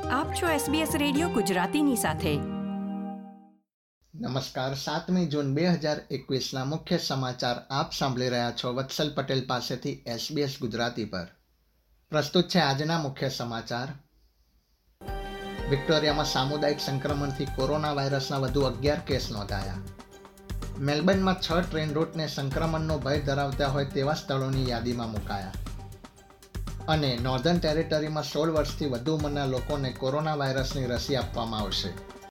આપ છો SBS radio ગુજરાતીની સાથે. નમસ્કાર. 7મી જૂન 2021ના મુખ્ય સમાચાર આપ સાંભળી રહ્યા છો વત્સલ પટેલ પાસેથી SBS ગુજરાતી પર. પ્રસ્તુત છે આજના મુખ્ય સમાચાર. વિક્ટોરિયામાં સામુદાયિક સંક્રમણથી કોરોના વાયરસના વધુ 11 કેસ નોંધાયા. મેલબર્નમાં 6 ટ્રેન રૂટને સંક્રમણનો ભય ધરાવતા હોય તેવા સ્થળોની યાદીમાં મુકાયા. અને નોર્ધન ટેરેટરીમાં 16 વર્ષથી વધુ ઉંમરના લોકોને કોરોના વાયરસની રસી આપવામાં આવશે.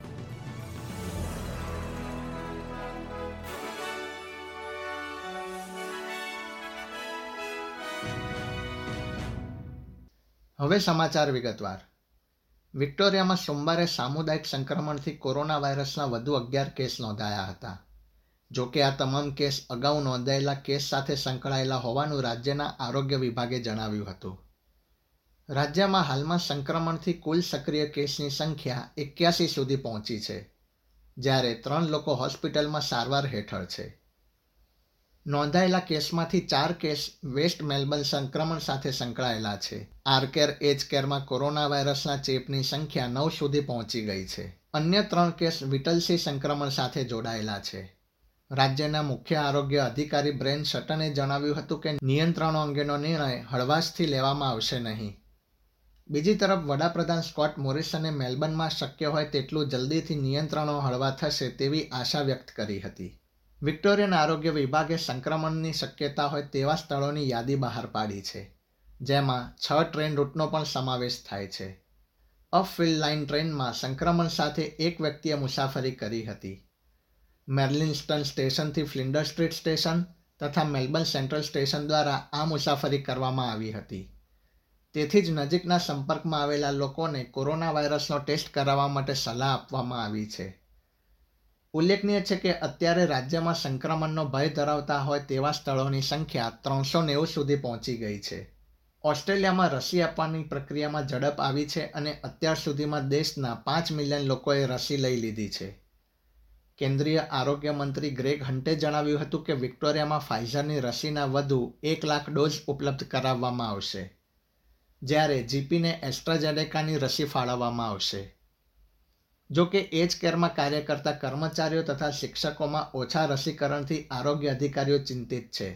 હવે સમાચાર વિગતવાર. વિક્ટોરિયામાં સોમવારે સામુદાયિક સંક્રમણથી કોરોના વાયરસના વધુ 11 કેસ નોંધાયા હતા. જોકે આ તમામ કેસ અગાઉ નોંધાયેલા કેસ સાથે સંકળાયેલા હોવાનું રાજ્યના આરોગ્ય વિભાગે જણાવ્યું હતું. રાજ્યમાં હાલમાં સંક્રમણથી કુલ સક્રિય કેસની સંખ્યા 81 સુધી પહોંચી છે, જ્યારે 3 લોકો હોસ્પિટલમાં સારવાર હેઠળ છે. નોંધાયેલા કેસમાંથી 4 કેસ વેસ્ટ મેલબર્ન સંક્રમણ સાથે સંકળાયેલા છે. આરકેર એજકેરમાં કોરોના વાયરસના ચેપની સંખ્યા 9 સુધી પહોંચી ગઈ છે. અન્ય 3 કેસ વિટલસી સંક્રમણ સાથે જોડાયેલા છે. રાજ્યના મુખ્ય આરોગ્ય અધિકારી બ્રેન શટને જણાવ્યું હતું કે નિયંત્રણો અંગેનો નિર્ણય હળવાશથી લેવામાં આવશે નહીં. બીજી તરફ વડાપ્રધાન સ્કોટ મોરિસને મેલબર્નમાં શક્ય હોય તેટલું જલ્દીથી નિયંત્રણો હળવા થશે તેવી આશા વ્યક્ત કરી હતી. વિક્ટોરિયન આરોગ્ય વિભાગે સંક્રમણની શક્યતા હોય તેવા સ્થળોની યાદી બહાર પાડી છે, જેમાં 6 ટ્રેન રૂટનો પણ સમાવેશ થાય છે. અપફિલ્ડ લાઇન ટ્રેનમાં સંક્રમણ સાથે એક વ્યક્તિએ મુસાફરી કરી હતી. મેર્લિન્સ્ટન સ્ટેશનથી ફ્લિન્ડર સ્ટ્રીટ સ્ટેશન તથા મેલબર્ન સેન્ટ્રલ સ્ટેશન દ્વારા આ મુસાફરી કરવામાં આવી હતી. તેથી જ નજીકના સંપર્કમાં આવેલા લોકોને કોરોના વાયરસનો ટેસ્ટ કરાવવા માટે સલાહ આપવામાં આવી છે. ઉલ્લેખનીય છે કે અત્યારે રાજ્યમાં સંક્રમણનો ભય ધરાવતા હોય તેવા સ્થળોની સંખ્યા 390 સુધી પહોંચી ગઈ છે. ઓસ્ટ્રેલિયામાં રસી આપવાની પ્રક્રિયામાં ઝડપ આવી છે અને અત્યાર સુધીમાં દેશના 5 મિલિયન લોકોએ રસી લઈ લીધી છે. કેન્દ્રીય આરોગ્ય મંત્રી ગ્રેગ હન્ટે જણાવ્યું હતું કે વિક્ટોરિયામાં ફાઇઝરની રસીના વધુ 1 લાખ ડોઝ ઉપલબ્ધ કરાવવામાં આવશે, જ્યારે જીપીને એસ્ટ્રાઝેનેકાની રસી ફાળવવામાં આવશે. જો કે એજ કેરમાં કાર્ય કરતા કર્મચારીઓ તથા શિક્ષકોમાં ઓછા રસીકરણથી આરોગ્ય અધિકારીઓ ચિંતિત છે.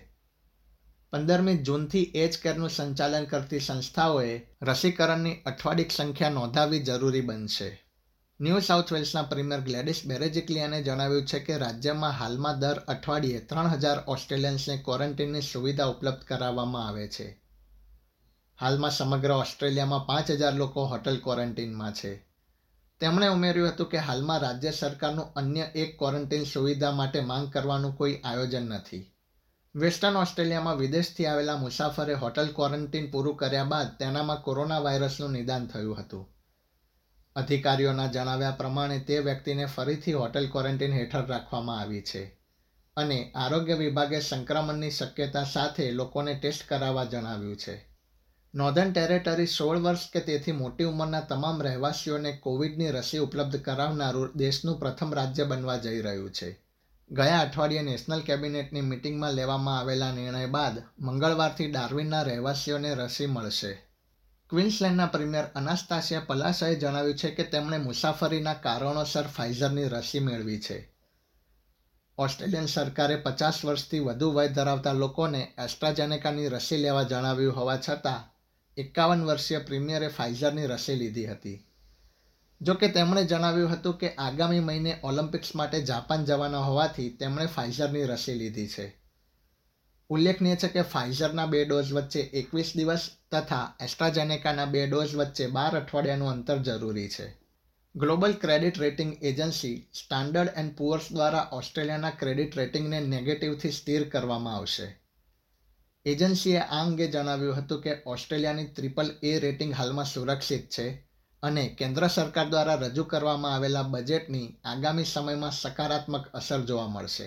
15મી જૂનથી એજ કેરનું સંચાલન કરતી સંસ્થાઓએ રસીકરણની અઠવાડિક સંખ્યા નોંધાવવી જરૂરી બનશે. ન્યૂ સાઉથ વેલ્સના પ્રીમિયર ગ્લેડિસ બેરેજિક્લિયાને જણાવ્યું છે કે રાજ્યમાં હાલમાં દર અઠવાડિયે 3000 ઓસ્ટ્રેલિયન્સને ક્વોરન્ટીનની સુવિધા ઉપલબ્ધ કરાવવામાં આવે છે. હાલમાં સમગ્ર ઓસ્ટ્રેલિયામાં 5000 લોકો હોટલ ક્વોરન્ટીનમાં છે. તેમણે ઉમેર્યું હતું કે હાલમાં રાજ્ય સરકારનું અન્ય એક ક્વોરન્ટીન સુવિધા માટે માંગ કરવાનું કોઈ આયોજન નથી. વેસ્ટર્ન ઓસ્ટ્રેલિયામાં વિદેશથી આવેલા મુસાફરે હોટલ ક્વોરન્ટીન પૂરું કર્યા બાદ તેનામાં કોરોના વાયરસનું નિદાન થયું હતું. અધિકારીઓના જણાવ્યા પ્રમાણે તે વ્યક્તિને ફરીથી હોટલ ક્વોરન્ટીન હેઠળ રાખવામાં આવી છે અને આરોગ્ય વિભાગે સંક્રમણની શક્યતા સાથે લોકોને ટેસ્ટ કરાવવા જણાવ્યું છે. નોર્ધન ટેરેટરી 16 વર્ષ કે તેથી મોટી ઉંમરના તમામ રહેવાસીઓને કોવિડની રસી ઉપલબ્ધ કરાવનારું દેશનું પ્રથમ રાજ્ય બનવા જઈ રહ્યું છે. ગયા અઠવાડિયે નેશનલ કેબિનેટની મિટિંગમાં લેવામાં આવેલા નિર્ણય બાદ મંગળવારથી ડાર્વિનના રહેવાસીઓને રસી મળશે. ક્વીન્સલેન્ડના પ્રીમિયર અનાસ્તાસિયા પલાસાએ જણાવ્યું છે કે તેમણે મુસાફરીના કારણોસર ફાઇઝરની રસી મેળવી છે. ઓસ્ટ્રેલિયન સરકારે 50 વર્ષથી વધુ વય ધરાવતા લોકોને એસ્ટ્રાઝેનેકાની રસી લેવા જણાવ્યું હોવા છતાં 51 વર્ષીય પ્રીમિયરે ફાઇઝરની રસી લીધી હતી. જોકે તેમણે જણાવ્યું હતું કે આગામી મહિને ઓલિમ્પિક્સ માટે જાપાન જવાના હોવાથી તેમણે ફાઇઝરની રસી લીધી છે. ઉલ્લેખનીય છે કે ફાઇઝરના 2 ડોઝ વચ્ચે 21 દિવસ તથા એસ્ટ્રાઝેનેકાના 2 ડોઝ વચ્ચે 12 અઠવાડિયાનું અંતર જરૂરી છે. Global credit rating agency Standard and Poor's દ્વારા ઓસ્ટ્રેલિયાના ક્રેડિટ રેટિંગને નેગેટિવથી સ્થિર કરવામાં આવશે. એજન્સીએ આ અંગે જણાવ્યું હતું કે ઓસ્ટ્રેલિયાની AAA રેટિંગ હાલમાં સુરક્ષિત છે અને કેન્દ્ર સરકાર દ્વારા રજૂ કરવામાં આવેલા બજેટની આગામી સમયમાં સકારાત્મક અસર જોવા મળશે.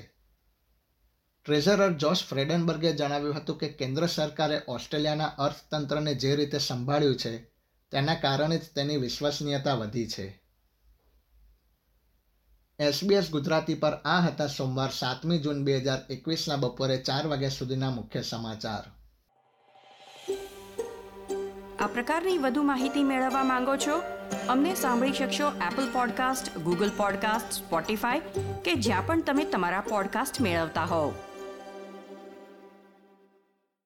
ટ્રેઝરર જોશ ફ્રેડનબર્ગે જણાવ્યું હતું કે કેન્દ્ર સરકારે ઓસ્ટ્રેલિયાના અર્થતંત્રને જે રીતે સંભાળ્યું છે તેના કારણે જ તેની વિશ્વસનીયતા વધી છે. SBS ગુજરાતી પર આ હતા સોમવાર 7મી જૂન 2021ના બપોરે 4 વાગ્યા સુધીના મુખ્ય સમાચાર. આ પ્રકારની વધુ માહિતી મેળવવા માંગો છો અમને સાંભળી શકશો Apple podcast, Google podcast, Spotify કે જ્યાં પણ તમે તમારા પોડકાસ્ટ મેળવતા હોવ.